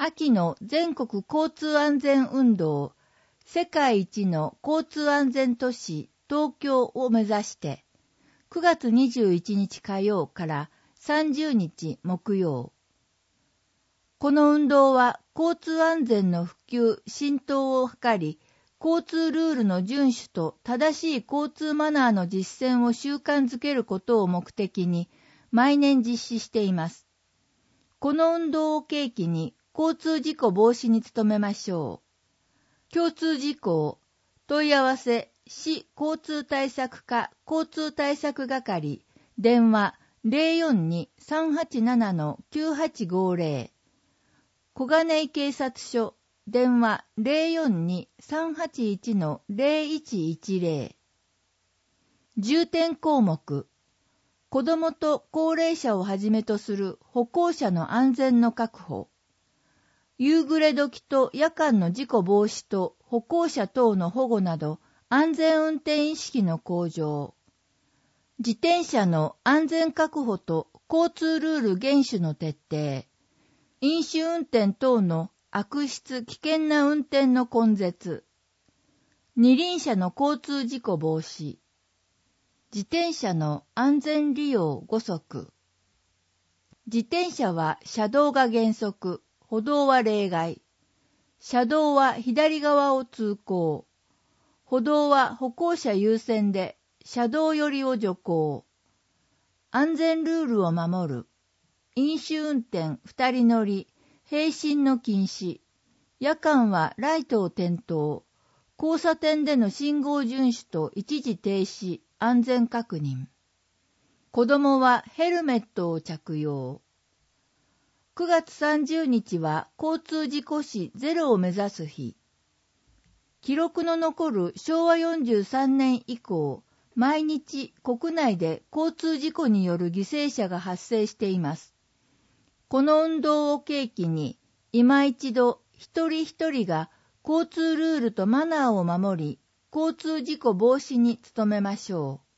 秋の全国交通安全運動、世界一の交通安全都市東京を目指して、9月21日火曜から30日木曜。この運動は交通安全の普及・浸透を図り、交通ルールの遵守と正しい交通マナーの実践を習慣づけることを目的に毎年実施しています。この運動を契機に交通事故防止に努めましょう。共通事項、問い合わせ、市交通対策課交通対策係、電話 042-387-9850、小金井警察署、電話 042-381-0110。重点項目、子どもと高齢者をはじめとする歩行者の安全の確保、夕暮れ時と夜間の事故防止と歩行者等の保護など安全運転意識の向上、自転車の安全確保と交通ルール厳守の徹底、飲酒運転等の悪質危険な運転の根絶、二輪車の交通事故防止、自転車の安全利用5則。自転車は車道が原則、歩道は例外。車道は左側を通行。歩道は歩行者優先で、車道寄りを徐行。安全ルールを守る。飲酒運転2人乗り、並進の禁止。夜間はライトを点灯。交差点での信号遵守と一時停止、安全確認。子供はヘルメットを着用。9月30日は交通事故死ゼロを目指す日。記録の残る昭和43年以降、毎日国内で交通事故による犠牲者が発生しています。この運動を契機に、今一度一人一人が交通ルールとマナーを守り、交通事故防止に努めましょう。